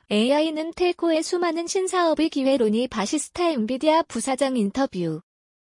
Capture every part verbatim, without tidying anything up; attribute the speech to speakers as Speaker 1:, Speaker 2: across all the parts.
Speaker 1: 에이아이는 텔코의 수많은 신사업의 기회론이 바시스타 엔비디아 부사장 인터뷰.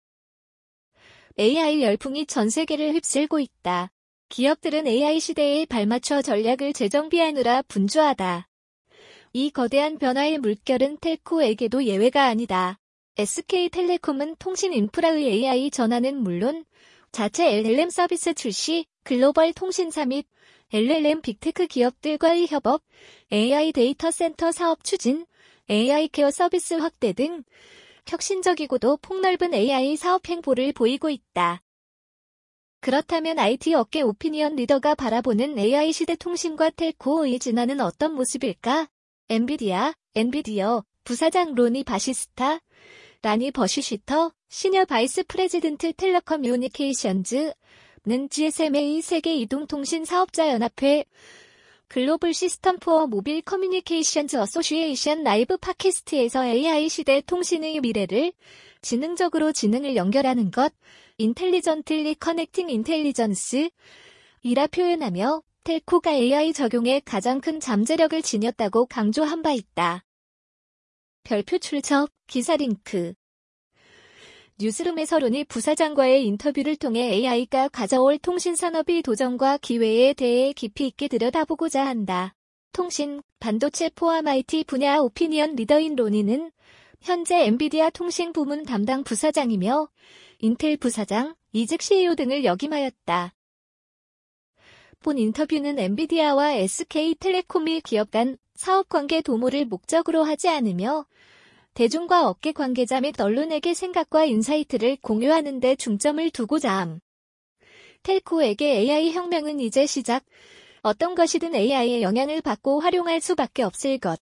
Speaker 1: 에이아이 열풍이 전 세계를 휩쓸고 있다. 기업들은 에이아이 시대에 발맞춰 전략을 재정비하느라 분주하다. 이 거대한 변화의 물결은 텔코에게도 예외가 아니다. 에스케이텔레콤은 통신 인프라의 에이아이 전환은 물론 자체 엘엘엠 서비스 출시, 글로벌 통신사 및 엘엘엠 빅테크 기업들과의 협업, 에이아이 데이터 센터 사업 추진, 에이아이 케어 서비스 확대 등 혁신적이고도 폭넓은 에이아이 사업 행보를 보이고 있다. 그렇다면 아이티 업계 오피니언 리더가 바라보는 에이아이 시대 통신과 텔코의 진화는 어떤 모습일까? 엔비디아, 엔비디어, 부사장 로니 바시스타, 라니 버시시터, 시니어 바이스 프레지던트 텔레커뮤니케이션즈는 지에스엠에이 세계 이동통신 사업자 연합회, 글로벌 시스템 포어 모빌 커뮤니케이션즈 어소시에이션 라이브 팟캐스트에서 에이아이 시대 통신의 미래를 지능적으로 지능을 연결하는 것, 인텔리전틀리 커넥팅 인텔리전스 이라 표현하며 텔코가 에이아이 적용에 가장 큰 잠재력을 지녔다고 강조한 바 있다. 별표 출처, 기사 링크. 뉴스룸에서 로니 부사장과의 인터뷰를 통해 에이아이가 가져올 통신산업의 도전과 기회에 대해 깊이 있게 들여다보고자 한다. 통신, 반도체 포함 아이티 분야 오피니언 리더인 로니는 현재 엔비디아 통신 부문 담당 부사장이며 인텔 부사장, 이직 씨이오 등을 역임하였다. 본 인터뷰는 엔비디아와 에스케이텔레콤이 기업 간 사업관계 도모를 목적으로 하지 않으며 대중과 업계 관계자 및 언론에게 생각과 인사이트를 공유하는 데 중점을 두고자 함. 텔코에게 에이아이 혁명은 이제 시작. 어떤 것이든 에이아이의 영향을 받고 활용할 수밖에 없을 것.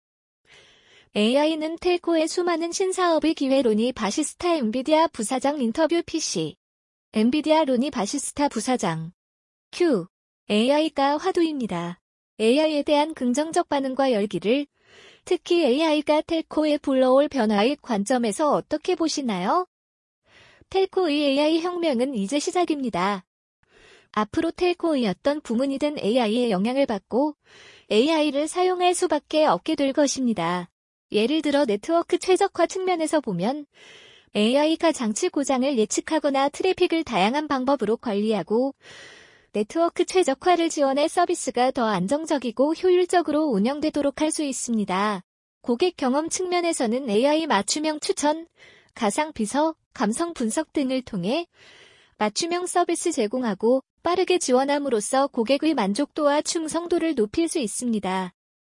Speaker 1: 에이아이는 텔코의 수많은 신사업의 기회론이 바시스타 엔비디아 부사장 인터뷰 피씨. 엔비디아 로니 바시스타 부사장. Q. 에이아이가 화두입니다. 에이아이에 대한 긍정적 반응과 열기를 특히 에이아이가 텔코에 불러올 변화의 관점에서 어떻게 보시나요? 텔코의 에이아이 혁명은 이제 시작입니다. 앞으로 텔코의 어떤 부문이든 에이아이의 영향을 받고 에이아이를 사용할 수밖에 없게 될 것입니다. 예를 들어 네트워크 최적화 측면에서 보면 에이아이가 장치 고장을 예측하거나 트래픽을 다양한 방법으로 관리하고 네트워크 최적화를 지원해 서비스가 더 안정적이고 효율적으로 운영되도록 할 수 있습니다. 고객 경험 측면에서는 에이아이 맞춤형 추천, 가상 비서, 감성 분석 등을 통해 맞춤형 서비스 제공하고 빠르게 지원함으로써 고객의 만족도와 충성도를 높일 수 있습니다.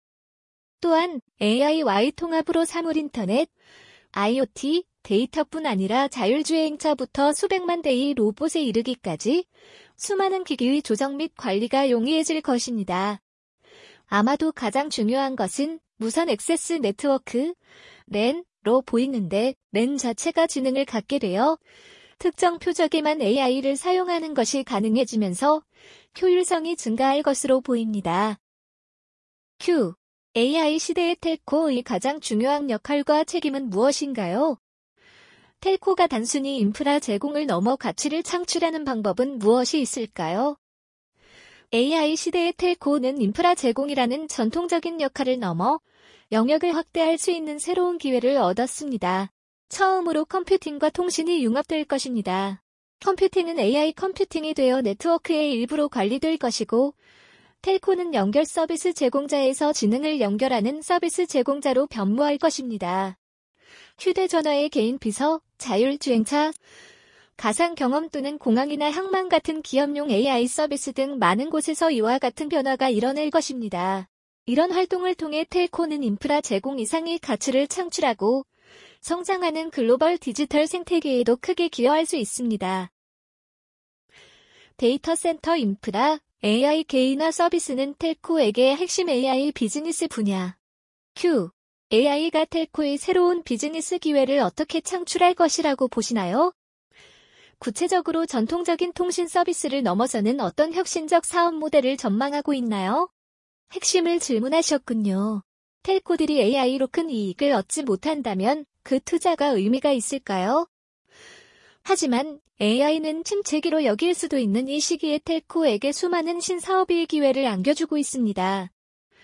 Speaker 1: 또한 에이아이와의 통합으로 사물 인터넷, 아이오티, 데이터뿐 아니라 자율주행차부터 수백만 대의 로봇에 이르기까지 수많은 기기의 조정 및 관리가 용이해질 것입니다. 아마도 가장 중요한 것은 무선 액세스 네트워크, 랜으로 보이는데 랜 자체가 지능을 갖게 되어 특정 표적에만 에이아이를 사용하는 것이 가능해지면서 효율성이 증가할 것으로 보입니다. Q. 에이아이 시대의 텔코의 가장 중요한 역할과 책임은 무엇인가요? 텔코가 단순히 인프라 제공을 넘어 가치를 창출하는 방법은 무엇이 있을까요? 에이아이 시대의 텔코는 인프라 제공이라는 전통적인 역할을 넘어 영역을 확대할 수 있는 새로운 기회를 얻었습니다. 처음으로 컴퓨팅과 통신이 융합될 것입니다. 컴퓨팅은 에이아이 컴퓨팅이 되어 네트워크의 일부로 관리될 것이고 텔코는 연결 서비스 제공자에서 지능을 연결하는 서비스 제공자로 변모할 것입니다. 휴대전화의 개인 비서, 자율주행차, 가상 경험 또는 공항이나 항만 같은 기업용 에이아이 서비스 등 많은 곳에서 이와 같은 변화가 일어날 것입니다. 이런 활동을 통해 텔코는 인프라 제공 이상의 가치를 창출하고 성장하는 글로벌 디지털 생태계에도 크게 기여할 수 있습니다. 데이터 센터 인프라, 에이아이 개인화 서비스는 텔코에게 핵심 에이아이 비즈니스 분야. Q. 에이아이가 텔코의 새로운 비즈니스 기회를 어떻게 창출할 것이라고 보시나요? 구체적으로 전통적인 통신 서비스를 넘어서는 어떤 혁신적 사업 모델을 전망하고 있나요? 핵심을 질문하셨군요. 텔코들이 에이아이로 큰 이익을 얻지 못한다면 그 투자가 의미가 있을까요? 하지만 에이아이는 침체기로 여길 수도 있는 이 시기에 텔코에게 수많은 신사업의 기회를 안겨주고 있습니다.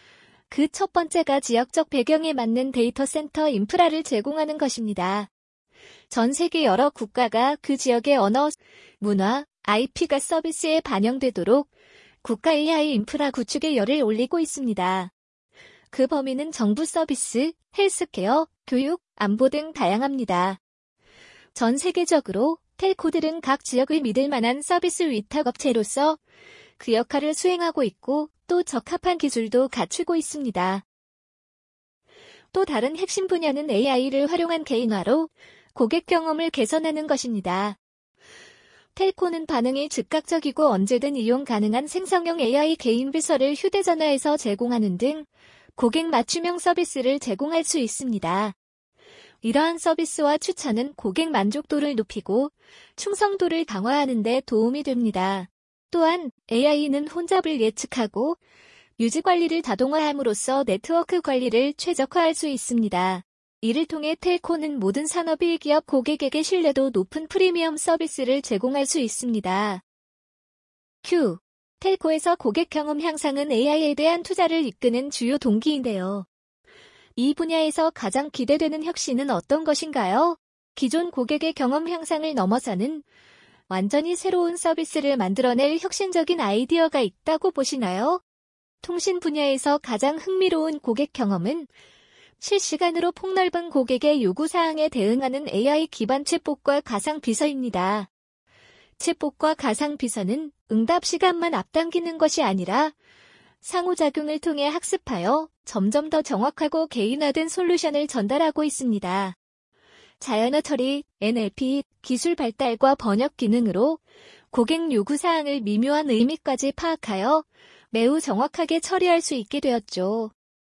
Speaker 1: 그 첫 번째가 지역적 배경에 맞는 데이터 센터 인프라를 제공하는 것입니다. 전 세계 여러 국가가 그 지역의 언어, 문화, 아이피가 서비스에 반영되도록 국가 에이아이 인프라 구축에 열을 올리고 있습니다. 그 범위는 정부 서비스, 헬스케어, 교육, 안보 등 다양합니다. 전 세계적으로 텔코들은 각 지역을 믿을 만한 서비스 위탁업체로서 그 역할을 수행하고 있고 또 적합한 기술도 갖추고 있습니다. 또 다른 핵심 분야는 에이아이를 활용한 개인화로 고객 경험을 개선하는 것입니다. 텔코는 반응이 즉각적이고 언제든 이용 가능한 생성형 에이아이 개인 비서를 휴대전화에서 제공하는 등 고객 맞춤형 서비스를 제공할 수 있습니다. 이러한 서비스와 추천은 고객 만족도를 높이고 충성도를 강화하는 데 도움이 됩니다. 또한 에이아이는 혼잡을 예측하고 유지 관리를 자동화함으로써 네트워크 관리를 최적화할 수 있습니다. 이를 통해 텔코는 모든 산업의 기업 고객에게 신뢰도 높은 프리미엄 서비스를 제공할 수 있습니다. Q. 텔코에서 고객 경험 향상은 에이아이에 대한 투자를 이끄는 주요 동기인데요. 이 분야에서 가장 기대되는 혁신은 어떤 것인가요? 기존 고객의 경험 향상을 넘어서는 완전히 새로운 서비스를 만들어낼 혁신적인 아이디어가 있다고 보시나요? 통신 분야에서 가장 흥미로운 고객 경험은 실시간으로 폭넓은 고객의 요구사항에 대응하는 에이아이 기반 챗봇과 가상 비서입니다. 챗봇과 가상 비서는 응답 시간만 앞당기는 것이 아니라 상호작용을 통해 학습하여 점점 더 정확하고 개인화된 솔루션을 전달하고 있습니다. 자연어 처리, 엔엘피, 기술 발달과 번역 기능으로 고객 요구사항을 미묘한 의미까지 파악하여 매우 정확하게 처리할 수 있게 되었죠.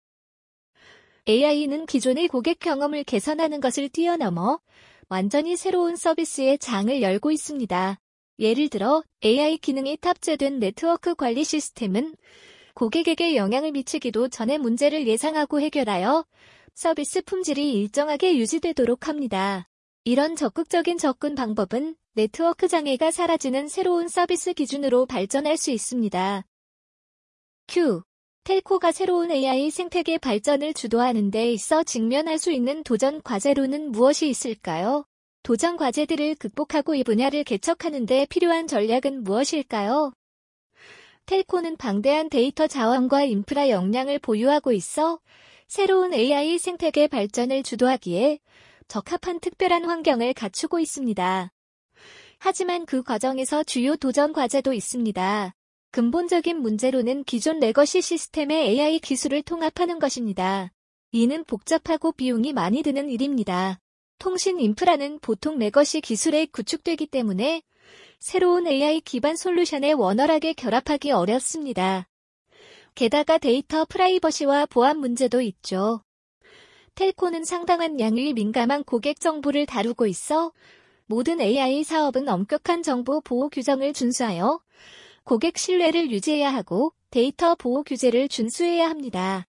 Speaker 1: 에이아이는 기존의 고객 경험을 개선하는 것을 뛰어넘어 완전히 새로운 서비스의 장을 열고 있습니다. 예를 들어 에이아이 기능이 탑재된 네트워크 관리 시스템은 고객에게 영향을 미치기도 전에 문제를 예상하고 해결하여 서비스 품질이 일정하게 유지되도록 합니다. 이런 적극적인 접근 방법은 네트워크 장애가 사라지는 새로운 서비스 기준으로 발전할 수 있습니다. Q. 텔코가 새로운 에이아이 생태계 발전을 주도하는 데 있어 직면할 수 있는 도전 과제로는 무엇이 있을까요? 도전 과제들을 극복하고 이 분야를 개척하는 데 필요한 전략은 무엇일까요? 텔코는 방대한 데이터 자원과 인프라 역량을 보유하고 있어 새로운 에이아이 생태계 발전을 주도하기에 적합한 특별한 환경을 갖추고 있습니다. 하지만 그 과정에서 주요 도전 과제도 있습니다. 근본적인 문제로는 기존 레거시 시스템의 에이아이 기술을 통합하는 것입니다. 이는 복잡하고 비용이 많이 드는 일입니다. 통신 인프라는 보통 레거시 기술에 구축되기 때문에 새로운 에이아이 기반 솔루션에 원활하게 결합하기 어렵습니다. 게다가 데이터 프라이버시와 보안 문제도 있죠. 텔코는 상당한 양의 민감한 고객 정보를 다루고 있어 모든 에이아이 사업은 엄격한 정보 보호 규정을 준수하여 고객 신뢰를 유지해야 하고 데이터 보호 규제를 준수해야 합니다.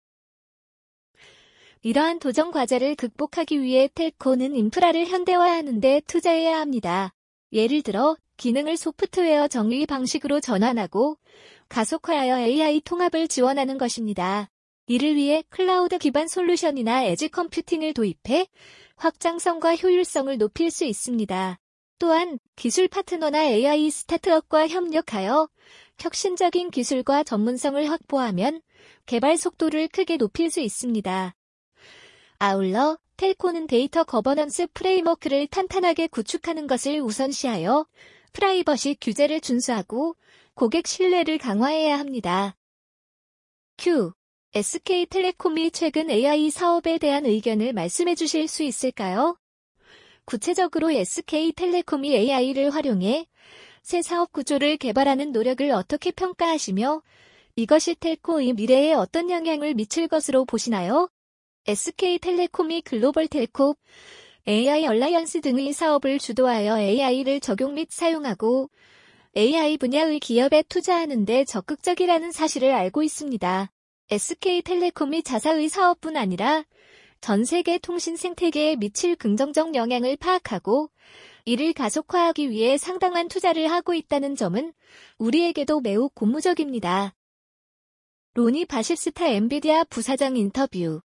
Speaker 1: 이러한 도전 과제를 극복하기 위해 텔코는 인프라를 현대화하는 데 투자해야 합니다. 예를 들어 기능을 소프트웨어 정의 방식으로 전환하고 가속화하여 에이아이 통합을 지원하는 것입니다. 이를 위해 클라우드 기반 솔루션이나 에지 컴퓨팅을 도입해 확장성과 효율성을 높일 수 있습니다. 또한 기술 파트너나 에이아이 스타트업과 협력하여 혁신적인 기술과 전문성을 확보하면 개발 속도를 크게 높일 수 있습니다. 아울러 텔코는 데이터 거버넌스 프레임워크를 탄탄하게 구축하는 것을 우선시하여 프라이버시 규제를 준수하고 고객 신뢰를 강화해야 합니다. Q. 에스케이텔레콤이 최근 에이아이 사업에 대한 의견을 말씀해 주실 수 있을까요? 구체적으로 에스케이텔레콤이 에이아이를 활용해 새 사업 구조를 개발하는 노력을 어떻게 평가하시며 이것이 텔코의 미래에 어떤 영향을 미칠 것으로 보시나요? 에스케이텔레콤이 글로벌 텔코, 에이아이 얼라이언스 등의 사업을 주도하여 에이아이를 적용 및 사용하고 에이아이 분야의 기업에 투자하는 데 적극적이라는 사실을 알고 있습니다. 에스케이텔레콤이 자사의 사업뿐 아니라 전 세계 통신 생태계에 미칠 긍정적 영향을 파악하고 이를 가속화하기 위해 상당한 투자를 하고 있다는 점은 우리에게도 매우 고무적입니다. 로니 바시스타 엔비디아 부사장 인터뷰.